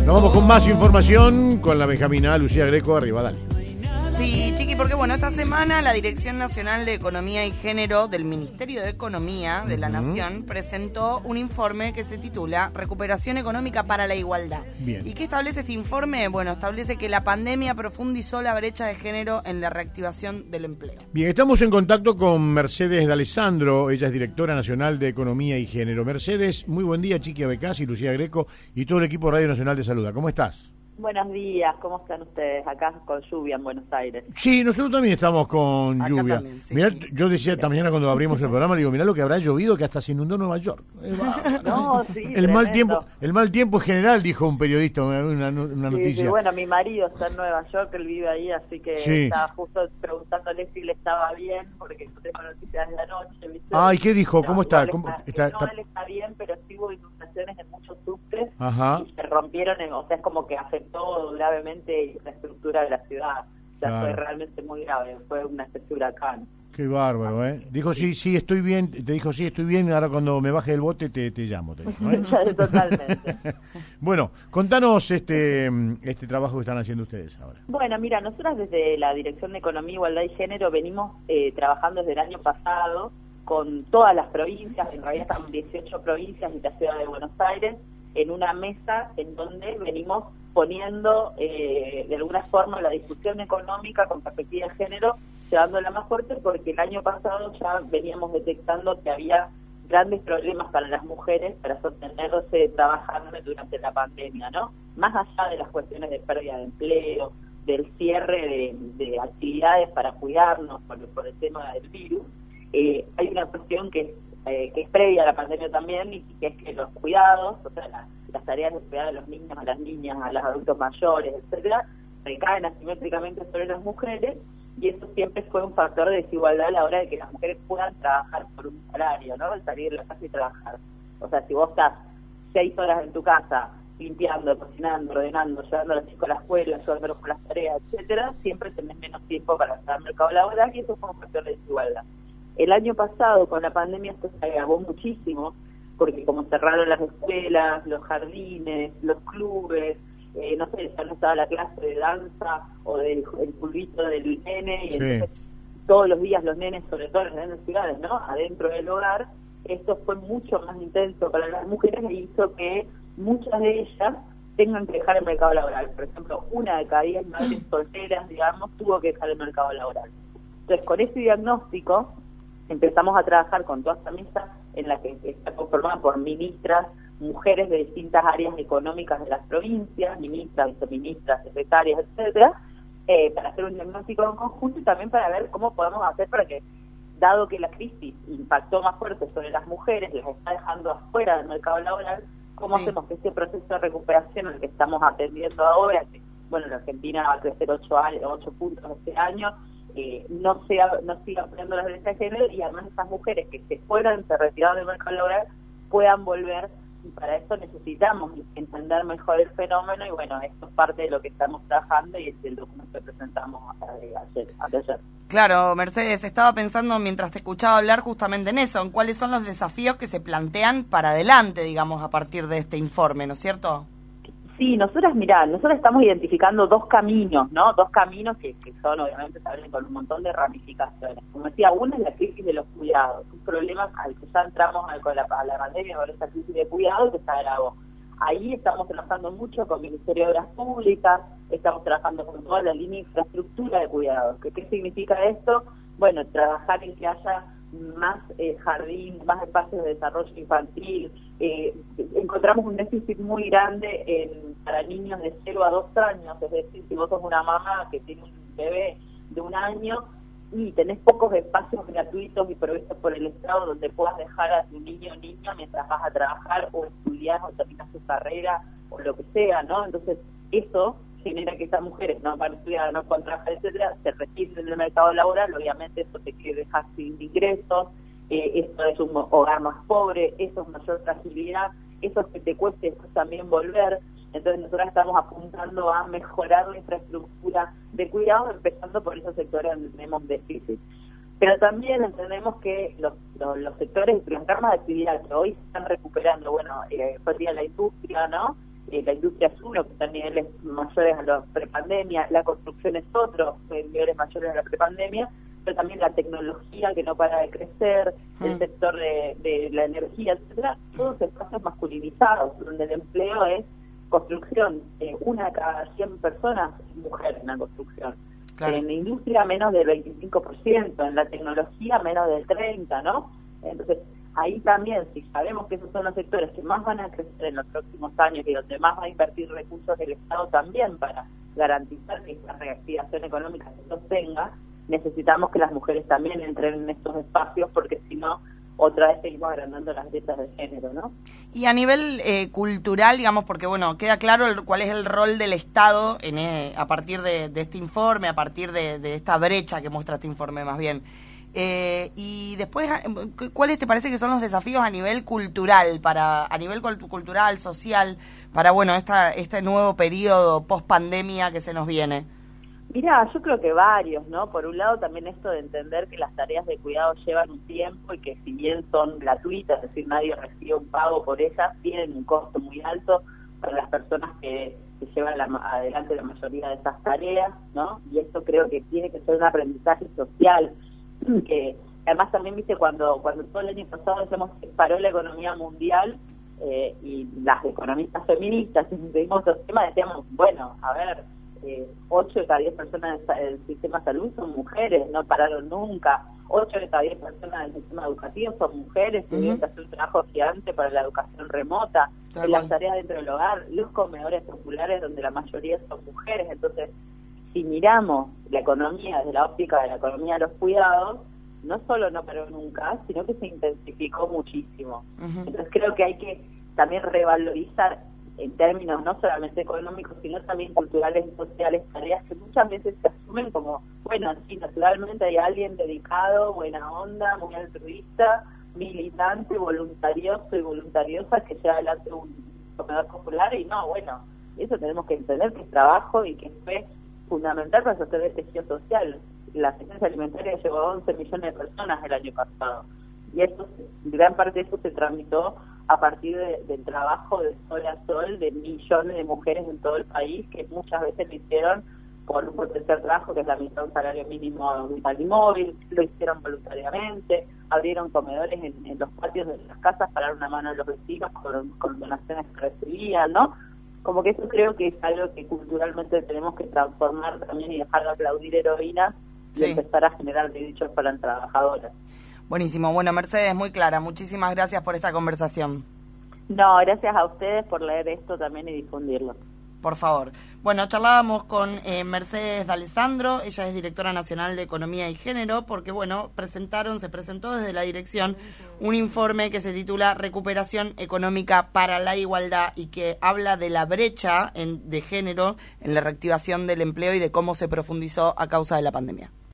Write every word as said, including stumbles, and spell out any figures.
Nos vamos con más información con la Benjamina Lucía Greco. Arriba, dale. Sí, Chiqui, porque bueno, esta semana la Dirección Nacional de Economía y Género del Ministerio de Economía de la uh-huh. Nación presentó un informe que se titula Recuperación Económica para la Igualdad. Bien. ¿Y qué establece este informe? Bueno, establece que la pandemia profundizó la brecha de género en la reactivación del empleo. Bien, estamos en contacto con Mercedes D'Alessandro, ella es Directora Nacional de Economía y Género. Mercedes, muy buen día, Chiqui Abecasi, Lucía Greco y todo el equipo Radio Nacional te saluda. ¿Cómo estás? Buenos días, ¿cómo están ustedes? Acá con lluvia en Buenos Aires. Sí, nosotros también estamos con Acá lluvia. También, sí, mirá, sí. Yo decía esta mañana cuando abrimos el programa, digo, mirá lo que habrá llovido que hasta se inundó Nueva York. Eh, no, sí, el tremendo. mal tiempo, el mal tiempo en general, dijo un periodista, una, una noticia. Sí, sí, bueno, mi marido está en Nueva York, él vive ahí, así que sí. estaba justo preguntándole si le estaba bien, porque no tengo noticias de la noche, ¿viste? Ay, ¿qué dijo? No, ¿Cómo está? está, ¿Cómo, está, está, no, está... él está bien, pero sí hubo inundaciones en muchos subtes. Ajá. Y se rompieron, en, o sea, es como que afectó gravemente la estructura de la ciudad. O sea, claro. Fue realmente muy grave, fue una especie de huracán. Qué bárbaro, ¿eh? Dijo, sí, sí, estoy bien, te dijo, sí, estoy bien, ahora cuando me baje del bote te, te llamo, te dijo, ¿eh? Totalmente. Bueno, contanos este este trabajo que están haciendo ustedes ahora. Bueno, mira, nosotras desde la Dirección de Economía, Igualdad y Género venimos eh, trabajando desde el año pasado con todas las provincias, en realidad estamos dieciocho provincias y la ciudad de Buenos Aires, en una mesa en donde venimos poniendo eh, de alguna forma la discusión económica con perspectiva de género, llevándola más fuerte, porque el año pasado ya veníamos detectando que había grandes problemas para las mujeres para sostenerse trabajando durante la pandemia, ¿no? Más allá de las cuestiones de pérdida de empleo, del cierre de, de actividades para cuidarnos por, por el tema del virus, eh, hay una cuestión que es, eh, que es previa a la pandemia también, y que es que los cuidados, o sea, la, las tareas de cuidar a los niños, a las niñas, a los adultos mayores, etcétera, recaen asimétricamente sobre las mujeres, y eso siempre fue un factor de desigualdad a la hora de que las mujeres puedan trabajar por un salario, ¿no? El salir de la casa y trabajar. O sea, si vos estás seis horas en tu casa limpiando, cocinando, ordenando, llevando a los chicos a la escuela, ayudándolos con las tareas, etcétera, siempre tenés menos tiempo para estar al mercado laboral, y eso fue un factor de desigualdad. El año pasado, con la pandemia, esto se agravó muchísimo, porque como cerraron las escuelas, los jardines, los clubes, eh, no sé, ya no estaba la clase de danza o del el pulvito del nene, y sí. Entonces todos los días los nenes, sobre todo en las grandes ciudades, ¿no?, adentro del hogar, esto fue mucho más intenso para las mujeres e hizo que muchas de ellas tengan que dejar el mercado laboral. Por ejemplo, una de cada diez madres solteras, digamos, tuvo que dejar el mercado laboral. Entonces, con ese diagnóstico, empezamos a trabajar con toda esta mesa en la que está conformada por ministras, mujeres de distintas áreas económicas de las provincias, ministras, viceministras, secretarias, etcétera, eh, para hacer un diagnóstico en conjunto y también para ver cómo podemos hacer para que, dado que la crisis impactó más fuerte sobre las mujeres, las está dejando afuera del mercado laboral, cómo sí. hacemos que este proceso de recuperación al que estamos atendiendo ahora, que, bueno, en Argentina va a crecer ocho, ocho puntos este año, Eh, no sea no siga ampliando las brechas de género, y además esas mujeres que se fueran, se retiraron del mercado laboral, puedan volver, y para eso necesitamos entender mejor el fenómeno, y bueno, esto es parte de lo que estamos trabajando y es el documento que presentamos ayer, ayer. Claro, Mercedes, estaba pensando mientras te escuchaba hablar justamente en eso, en cuáles son los desafíos que se plantean para adelante, digamos, a partir de este informe, ¿no es cierto? Sí, nosotras, mirá, nosotros estamos identificando dos caminos, ¿no? Dos caminos que, que son, obviamente, salen con un montón de ramificaciones. Como decía, una es la crisis de los cuidados, un problema al que ya entramos con la, la pandemia, con esa crisis de cuidados que se agravó. Ahí estamos trabajando mucho con el Ministerio de Obras Públicas, estamos trabajando con toda la línea de infraestructura de cuidados. ¿Qué, qué significa esto? Bueno, trabajar en que haya más eh, jardín, más espacios de desarrollo infantil. Eh, encontramos un déficit muy grande en, para niños de cero a dos años, es decir, si vos sos una mamá que tiene un bebé de un año y tenés pocos espacios gratuitos y provistos por el Estado donde puedas dejar a tu niño o niña mientras vas a trabajar o estudiar o terminas tu carrera o lo que sea, ¿no? Entonces, eso genera que estas mujeres no van a estudiar, no puedan trabajar, etcétera, se retiren del mercado laboral, obviamente eso te quiere dejar sin ingresos, eh, esto es un hogar más pobre, eso es mayor fragilidad, eso es que te cueste después también volver. Entonces nosotros estamos apuntando a mejorar la infraestructura de cuidado, empezando por esos sectores donde tenemos déficit. Pero también entendemos que los, los, los sectores, las ramas de actividad que hoy se están recuperando, bueno, eh, fue el día de la industria, ¿no? Eh, la industria es uno que está mayores a la prepandemia, la construcción es otro, niveles mayores a la prepandemia, pero también la tecnología que no para de crecer, mm. el sector de, de la energía, etcétera, todos espacios masculinizados, donde el empleo es construcción, eh, una de cada cien personas es mujer en la construcción. Claro. En la industria menos del veinticinco por ciento, en la tecnología menos del treinta por ciento, ¿no? Entonces, ahí también, si sabemos que esos son los sectores que más van a crecer en los próximos años y donde más va a invertir recursos del Estado también para garantizar que esta reactivación económica se sostenga, necesitamos que las mujeres también entren en estos espacios, porque si no, otra vez seguimos agrandando las brechas de género, ¿no? Y a nivel eh, cultural, digamos, porque bueno, queda claro el, cuál es el rol del Estado en, eh, a partir de, de este informe, a partir de, de esta brecha que muestra este informe más bien. Eh, y después, ¿cuáles te parece que son los desafíos a nivel cultural, para a nivel cultural, social, para bueno esta este nuevo periodo post pandemia que se nos viene? Mira, yo creo que varios, ¿no? Por un lado también esto de entender que las tareas de cuidado llevan un tiempo y que si bien son gratuitas, es decir, nadie recibe un pago por ellas, tienen un costo muy alto para las personas que, que llevan la, adelante la mayoría de esas tareas, ¿no? Y esto creo que tiene que ser un aprendizaje social, que además también, viste, cuando cuando todo el año pasado decíamos que paró la economía mundial eh, y las economistas feministas, y seguimos los temas, decíamos, bueno, a ver, eh, ocho de cada diez personas del sistema de salud son mujeres, no pararon nunca, ocho de cada diez personas del sistema educativo son mujeres, uh-huh. tuvieron que hacer un trabajo gigante para la educación remota, Tal en las tareas dentro del hogar, los comedores populares donde la mayoría son mujeres. Entonces, si miramos la economía desde la óptica de la economía de los cuidados, no solo no paró nunca, sino que se intensificó muchísimo. Uh-huh. Entonces creo que hay que también revalorizar en términos no solamente económicos, sino también culturales y sociales, tareas que muchas veces se asumen como, bueno, sí, naturalmente hay alguien dedicado, buena onda, muy altruista, militante, voluntarioso y voluntariosa que lleva adelante un comedor popular, y no, bueno, eso tenemos que entender que es trabajo y que fue fundamental para sostener el tejido social. La asistencia alimentaria llegó a once millones de personas el año pasado, y eso, gran parte de eso se tramitó a partir de, del trabajo de sol a sol de millones de mujeres en todo el país, que muchas veces lo hicieron por un potencial trabajo que es la mitad de un salario mínimo vital y móvil, lo hicieron voluntariamente, abrieron comedores en, en los patios de las casas para dar una mano a los vecinos con, con donaciones que recibían, ¿no? Como que eso creo que es algo que culturalmente tenemos que transformar también y dejar de aplaudir heroínas y sí. empezar a generar derechos para las trabajadoras. Buenísimo. Bueno, Mercedes, muy clara. Muchísimas gracias por esta conversación. No, gracias a ustedes por leer esto también y difundirlo. Por favor. Bueno, charlábamos con eh, Mercedes D'Alessandro, ella es directora nacional de Economía y Género, porque, bueno, presentaron, se presentó desde la dirección un informe que se titula Recuperación Económica para la Igualdad y que habla de la brecha en, de género en la reactivación del empleo y de cómo se profundizó a causa de la pandemia.